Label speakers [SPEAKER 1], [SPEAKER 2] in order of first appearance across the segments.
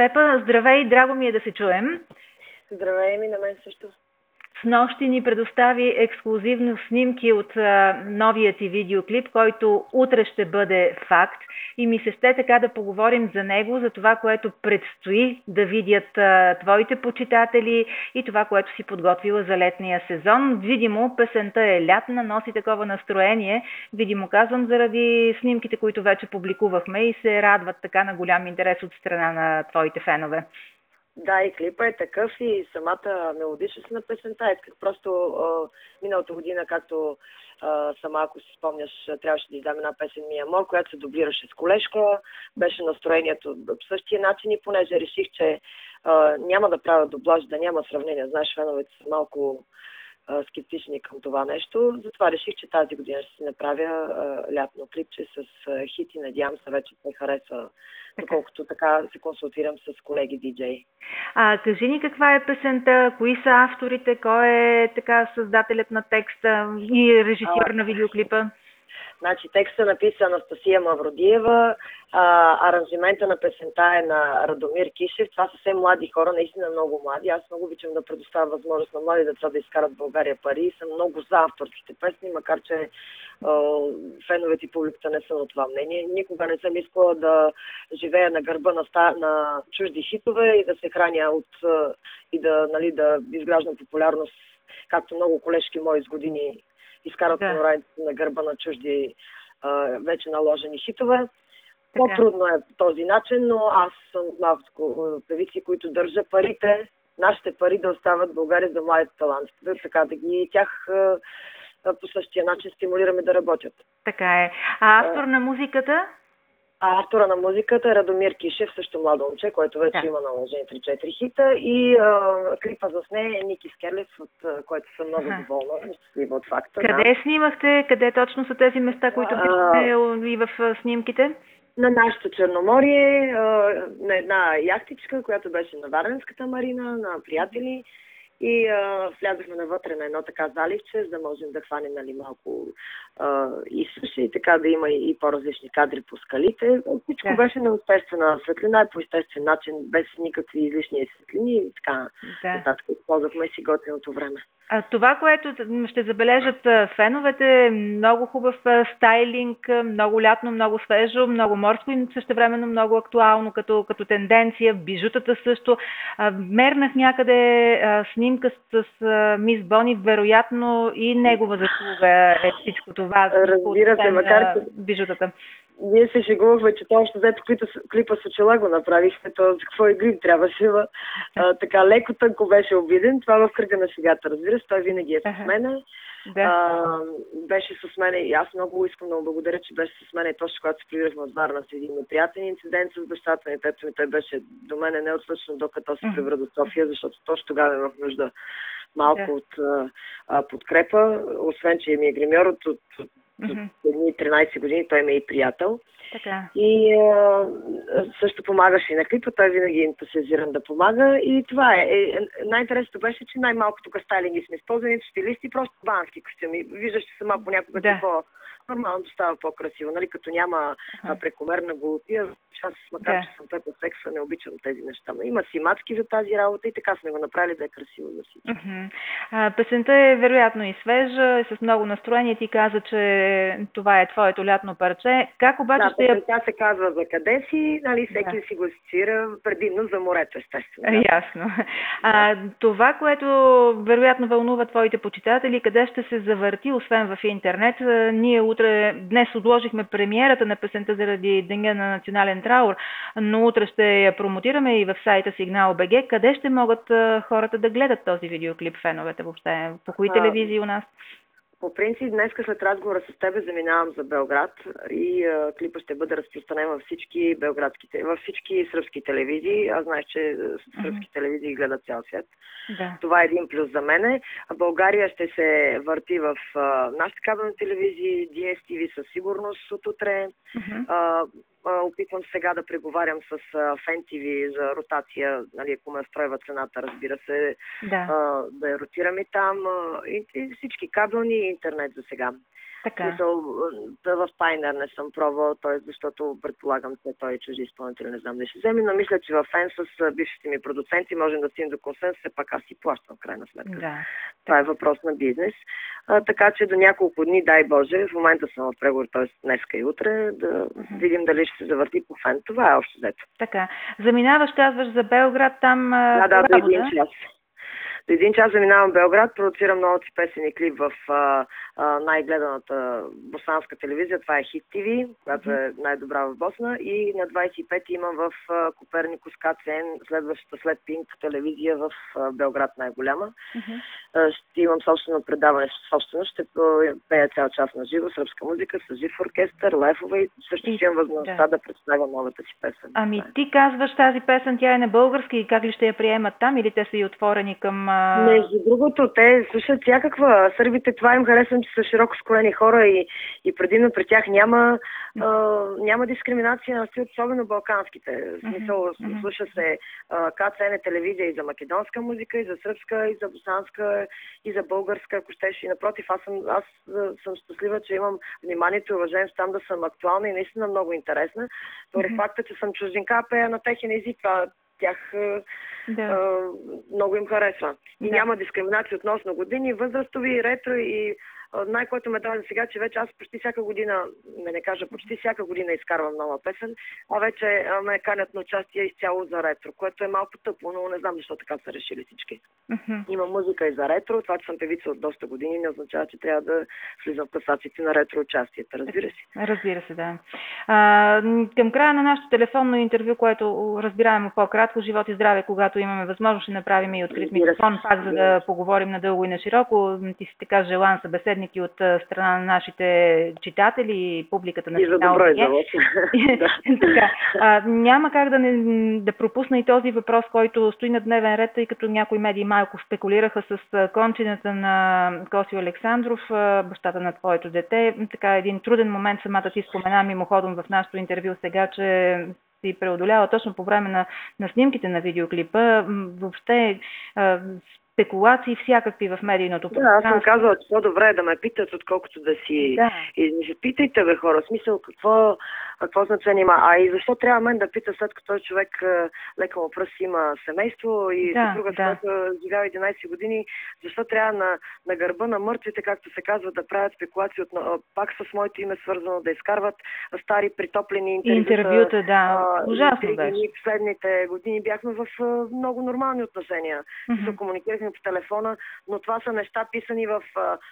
[SPEAKER 1] Пепа, здравей, драго ми е да се чуем.
[SPEAKER 2] Здравей ми, на мен също.
[SPEAKER 1] Снощи ни предостави ексклузивно снимки от новия ти видеоклип, който утре ще бъде факт. И ми се ще така да поговорим за него, за това, което предстои да видят твоите почитатели и това, което си подготвила за летния сезон. Видимо, песента е лятна, носи такова настроение. Видимо казвам, заради снимките, които вече публикувахме и се радват така на голям интерес от страна на твоите фенове.
[SPEAKER 2] Да, и клипа е такъв и самата мелодичност на песента. Исках просто миналата година, както сама, ако си спомняш, трябваше да издам една песен Ми Амор, която се дублираше с колежка. Беше настроението по същия начин и понеже реших, че няма да правя дублаж, да няма сравнение. Знаеш, феновете са малко скептични към това нещо. Затова реших, че тази година ще си направя лятно клипче с хити. Надявам се вече да хареса, доколкото така се консултирам с колеги диджеи.
[SPEAKER 1] Кажи ни каква е песента, кои са авторите, кой е така създателят на текста и режисьор на видеоклипа?
[SPEAKER 2] Значи текста написа Анастасия Мавродиева, аранжимента на песента е на Радомир Кишев. Това са съвсем млади хора, наистина много млади. Аз много обичам да предоставя възможност на млади деца да изкарат в България пари и съм много за авторските песни, макар че феновете и публиката не са на това мнение. Никога не съм искала да живея на гърба на чужди хитове и да се храня и да изграждам популярност, както много колежки мои с години изкарат на гърба на чужди вече наложени хитове. По-трудно е по този начин, но аз съм малко певици, които държа парите, нашите пари да остават в България за младите таланти. Така да ги тях по същия начин стимулираме да работят.
[SPEAKER 1] Така е. А автор на музиката?
[SPEAKER 2] Автора на музиката е Радомир Кишев, също младо момче, който вече има наложени 3-4 хита. И клипа за нея е Ники Скерлев, от който съм много доволна и щастлива от факта.
[SPEAKER 1] Къде снимахте? Къде точно са тези места, които виждате и в снимките?
[SPEAKER 2] На нашето Черноморие, на една яхтичка, която беше на Варненската марина, на приятели. И влязахме навътре на едно така заливче, за да можем да хванем малко и суши, и така да има и по-различни кадри по скалите. Всичко беше на естествена светлина и по естествен начин, без никакви излишни светлини и така нататък. Използвахме си готиното време.
[SPEAKER 1] Това, което ще забележат феновете, много хубав стайлинг, много лятно, много свежо, много морско и същевременно много актуално като тенденция. Бижутата също. Мернах някъде снимка с Мис Бони, вероятно и негова заслуга е всичко това.
[SPEAKER 2] Разбира се, макар че
[SPEAKER 1] бижутата.
[SPEAKER 2] Ние се шегувахме, че още взето клипа с очила го направихме, то за какво и грим трябваше. Така леко тънко беше обиден. Това в кръга на шегата, разбира се. Той винаги е с мене. Беше с мене и аз много искам да му благодаря, че беше с мене и точно когато се прибирахме от Варна с един неприятен инцидент с бащата ми. Тето ми той беше до мене неотслушно, докато се прибра до София, защото точно тогава имах нужда малко от подкрепа. Освен, че ми е гримьор от 13 години, той ми е и приятел.
[SPEAKER 1] Така.
[SPEAKER 2] И също помагаше и на клипа, той винаги е ентусиазиран да помага и това е. Най-интересното беше, че най-малко тук стайлинги сме използвани, стилисти, просто бански костюми. Виждаш, че сама понякога нормално става по-красиво, нали, като няма прекомерна голотия. Аз, макар че съм Пепа Секса, не обичам тези неща. Но има си мацки за тази работа и така сме го направили да е красиво за всички.
[SPEAKER 1] Песента е вероятно и свежа, с много настроение. Ти каза, че това е твоето лятно парче. Как обаче
[SPEAKER 2] песента се казва За къде си, нали, всеки си го асоциира предимно за морето, естествено.
[SPEAKER 1] Ясно. Това, което вероятно вълнува твоите почитатели, къде ще се завърти, освен в интернет. Ние днес отложихме премиерата на песента заради Деня на национален траур, но утре ще я промотираме и в сайта Signal.bg. Къде ще могат хората да гледат този видеоклип, феновете въобще? По кои телевизии у нас?
[SPEAKER 2] По принцип, днес след разговора с тебе заминавам за Белград и клипа ще бъде разпространен във всички сръбски телевизии. Аз знаеш, че сръбски телевизии гледат цял свят. Това е един плюс за мене. България ще се върти в нашите кабелни телевизии, DSTV със сигурност от утре. Опитвам сега да преговарям с Fan TV за ротация, нали, ако ме стройва цената, разбира се, да я ротирам и там. И всички кабелни и интернет за сега.
[SPEAKER 1] Така.
[SPEAKER 2] Смисъл, в Пайнер не съм пробвала, т.е. защото предполагам, че той е чужди изпълнител, не знам да ще вземе, но мисля, че в Фен с бившите ми продуценти можем да стигнем до консенсус, все пак аз си плащам в крайна сметка.
[SPEAKER 1] Да.
[SPEAKER 2] Това е въпрос на бизнес. Така че до няколко дни, дай Боже, в момента съм в преговор, т.е. днеска и утре, да видим дали ще се завърти по Фен. Това е общо взето.
[SPEAKER 1] Така. Заминаваш, казваш за Белград, там
[SPEAKER 2] Да, до 1 час. До 1 час заминавам в Белград, продуцирам новата си песен и клип в най-гледаната босанска телевизия. Това е Хит ТВ, която е най-добра в Босна. И на 25 имам в Коперникус КЦН, следващата след Пинк телевизия в Белград, най-голяма. Ще имам собствено предаване, ще пея цял час на живо, сръбска музика, с жив оркестър, лайфове и също ще имам възможността да представя новата си песен.
[SPEAKER 1] Ами ти казваш тази песен, тя е на български и как ли ще я приемат там или те са и отворени към...
[SPEAKER 2] Между другото, те слушат всякаква. Сърбите, това им харесвам, че са широко скроени хора и предимно при тях няма дискриминация на стил, особено балканските. В смисъл, слуша се КЦН телевизия и за македонска музика, и за сръбска, и за босанска, и за българска, ако щеш. И напротив, аз съм щастлива, че имам вниманието и уважението там да съм актуална и наистина много интересна. Поради факта, че съм чужденка, пея на техен език, тях много им харесва. И няма дискриминация относно години, възрастови, ретро и най-което ме дава сега, че вече аз почти всяка година, почти всяка година изкарвам нова песен, а вече ме канят на участие изцяло за ретро, което е малко тъпо, но не знам защо така са решили всички. Има музика и за ретро, това, че съм певица от доста години, не означава, че трябва да влизам в класациите на ретро участията, разбира се.
[SPEAKER 1] Разбира се, да. Към края на нашето телефонно интервю, което разбираемо по-кратко, живот и здраве, когато имаме възможност, ще направим и открит микрофон, пак за да поговорим надълго и на широко. Ти си така желан събеседник и от страна на нашите читатели и публиката на
[SPEAKER 2] читалния.
[SPEAKER 1] Няма как да пропусна и този въпрос, който стои на дневен ред, тъй като някои медии малко спекулираха с кончината на Косио Александров, бащата на твоето дете. Така един труден момент, самата ти спомена мимоходом в нашото интервю сега, че си преодолява точно по време на снимките на видеоклипа. Въобще спекулации всякакви в медийното
[SPEAKER 2] пространство. Да, аз съм казала, че по-добре е да ме питат, отколкото да си... И питайте, бе, хора, в смисъл, какво значение има. А и защо трябва мен да пита, след като той човек лека му пръст има семейство и съпруга, с който живява 11 години, защо трябва на гърба на мъртвите, както се казва, да правят спекулации, пак с моето име свързано, да изкарват стари притоплени
[SPEAKER 1] интервюта. Ужасно беше.
[SPEAKER 2] В следните години бяхме в много нормални отношения. Се комуникирахме по телефона, но това са неща писани в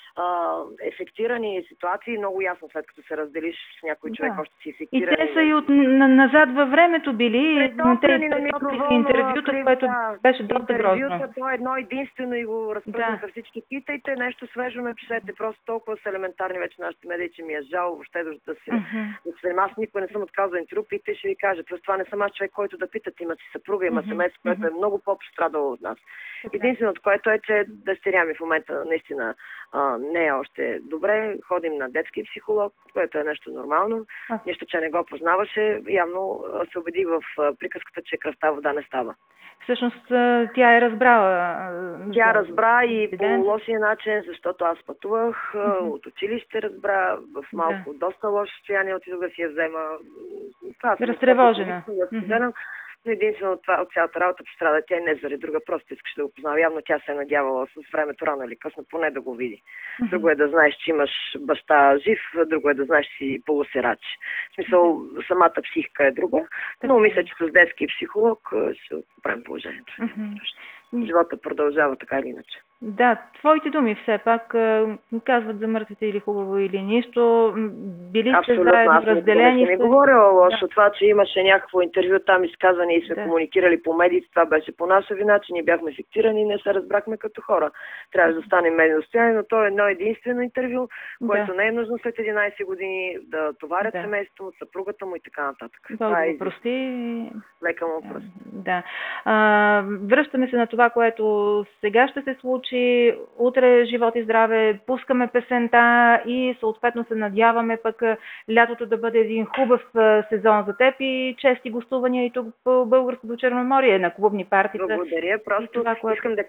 [SPEAKER 2] ефектирани ситуации, много ясно, след като се разделиш с някой човек, още си ефектиран.
[SPEAKER 1] И те са и назад във времето били,
[SPEAKER 2] те на микроволна,
[SPEAKER 1] интервюта, което беше доста грозно.
[SPEAKER 2] То е едно единствено и го разпръснаха всички. Питайте, нещо свежо напишете, просто толкова са елементарни вече нашите медии, че ми е жал въобще да се... Аз никога не съм отказал интервю, питайте, ще ви кажа. Просто това не съм аз човек, който да питат, има си съпруга, има семейство, което е много по-пострадало от нас. Единственото, което е, че дъщеря ми в момента наистина не е още добре. Ходим на детски психолог, което е нещо нормално. Нищо, че не го познаваше. Явно се убеди в приказката, че кръвта вода не става.
[SPEAKER 1] Всъщност тя е разбрала.
[SPEAKER 2] Тя разбра и по лошия начин, защото аз пътувах от училище, разбра в малко доста лошо състояние, отидох да си я взема.
[SPEAKER 1] Разтревожена.
[SPEAKER 2] Единствено това от цялата работа пострада. Тя не заради друга, просто искаше да го познава. Явно тя се е надявала с времето рано или късно поне да го види. Друго е да знаеш, че имаш баща жив, друго е да знаеш, че си полусирач. В смисъл, самата психика е друга, но мисля, че с детски психолог ще оправим положението. Живота продължава така или иначе.
[SPEAKER 1] Да, твоите думи все пак казват за мъртвите или хубаво или нищо. Били сте заедно, разделени сте.
[SPEAKER 2] Не говорила лошо. Това, че имаше някакво интервю там изказване и сме комуникирали по медиите, това беше по наша вина, че ние бяхме фиктирани и не се разбрахме като хора. Трябва да станем медийно достояние, но то е едно единствено интервю, което не е нужно след 11 години да товарят семейството, съпругата му и така нататък.
[SPEAKER 1] Това го прости.
[SPEAKER 2] Лека му прости.
[SPEAKER 1] Да. Връщаме се на това, което сега ще се случи. Утре, живот и здраве, пускаме песента и съответно се надяваме пък лятото да бъде един хубав сезон за теб и чести гостувания и тук по Българското Черноморие на клубни партии.
[SPEAKER 2] Благодаря, просто искам да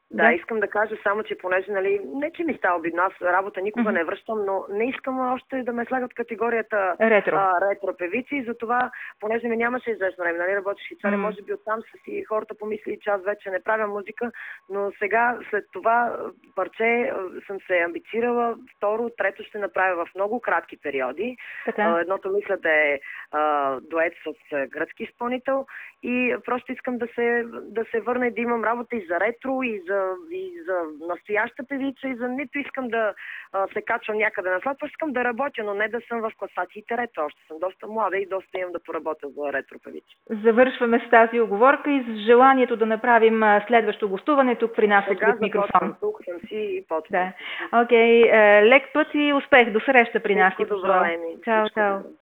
[SPEAKER 2] Да, искам да кажа само, че понеже, нали, не че ми става обидно, аз работа никога не връщам, но не искам още да ме слагат в категорията ретро певици и затова, понеже ми нямаше известно време, нали, работиш в Швейцария, може би оттам са си хората помислили, че аз вече не правя музика, но сега след това парче съм се амбицирала, второ, трето ще направя в много кратки периоди. Едното мисля да е дует с гръцки изпълнител и просто искам да се върна и да имам работа и за ретро, и за настояща певица, и за нито искам да се качвам някъде на след, искам да работя, но не да съм в класациите ретро. Още съм доста млада и доста имам да поработя за ретро певици.
[SPEAKER 1] Завършваме с тази оговорка и с желанието да направим следващо гостуване тук при нас от микрофон.
[SPEAKER 2] Тук съм си и почвам.
[SPEAKER 1] Да. Окей, лек път и успех. До среща при нас.
[SPEAKER 2] Всичко добро, Еми.
[SPEAKER 1] Чао, чао.